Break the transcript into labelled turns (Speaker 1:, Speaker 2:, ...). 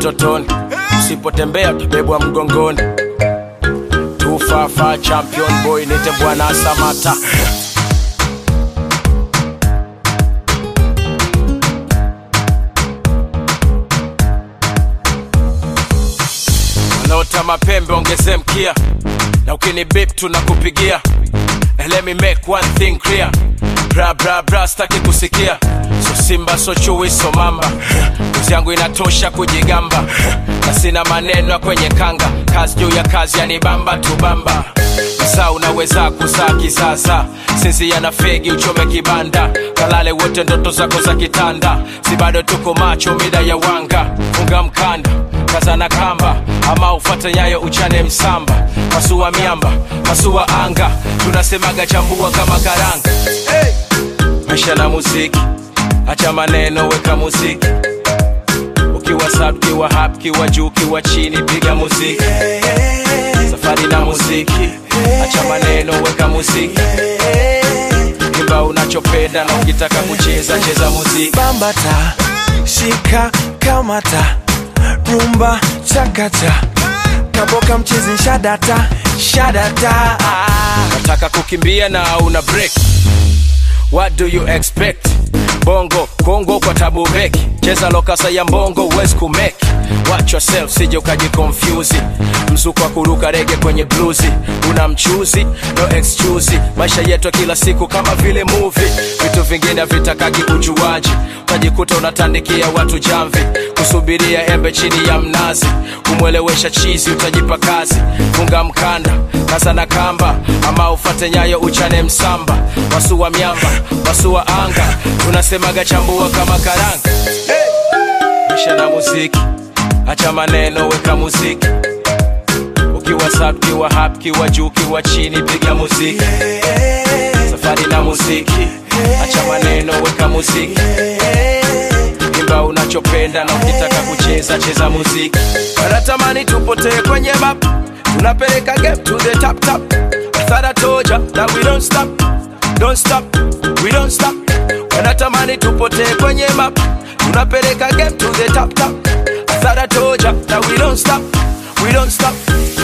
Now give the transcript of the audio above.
Speaker 1: utotoni, usipotembea utabebwa mgongoni. Tufafa champion boy nite Bwana Samata. Wanaota mapembe ongeze mkia, na ukini beep tunakupigia. Let me make one thing clear, bra bra bra staki kusikia. So simba so chui so mamba, kazi yangu inatosha kujigamba, na sina maneno kwenye kanga. Kazi juu ya kazi yanibamba tubamba. Msa unaweza kuzaa kisasa, sisi yana fegi uchome kibanda. Kalale wote ndoto zako za kitanda, si bado tuko macho mida ya wanga. Funga mkanda, kazana kamba, ama ufate nyayo uchane msamba. Pasua miamba, pasua anga, tunasemaga chambua kama karanga. Hey! Maisha na muziki, acha maneno weka muziki. Ukiwa sub, kiwa hap, kiwa juu, kiwa chini, piga muziki. Safari na muziki, acha maneno weka muziki. Imba unachopenda na ukitaka kucheza cheza muziki.
Speaker 2: Bambata, shika kamata, rumba chakata, kaboka mchezi shadata, shadata.
Speaker 1: Nataka kukimbia na una break, what do you expect? Bongo, Kongo kwa tabu beki, cheza lokasa ya mbongo uwezi kumeki. Watch yourself sije ukajikonfuse, mzuko wa kuruka rege kwenye bluzi. Una mchuzi, no excuse, maisha yetu kila siku kama vile movie. Vitu vingine vitakagi ujuaji, utajikuta unatandikia watu jamvi. Kusubiria embe chini ya mnazi, kumwelewesha chizi utajipa kazi. Funga mkanda, kaza na kamba, ama ufate nyayo uchane msamba. Wasua miamba, wasua anga, tunasemaga chambua kama karanga. Hey! Maisha na muziki, acha maneno weka muziki. Ukiwa sub, kiwa hap, kiwa juu, kiwa chini, piga muziki. Safari na muziki, acha maneno weka muziki. Imba unachopenda na ukitaka kucheza cheza muziki. Wanatamani tupotee kwenye map, tunapeleka game to the top top. I thought I told ya that we don't stop, don't stop, we don't stop. Wanatamani tupotee kwenye map, tunapeleka game to the top top. I thought I told ya that we don't stop, we don't stop.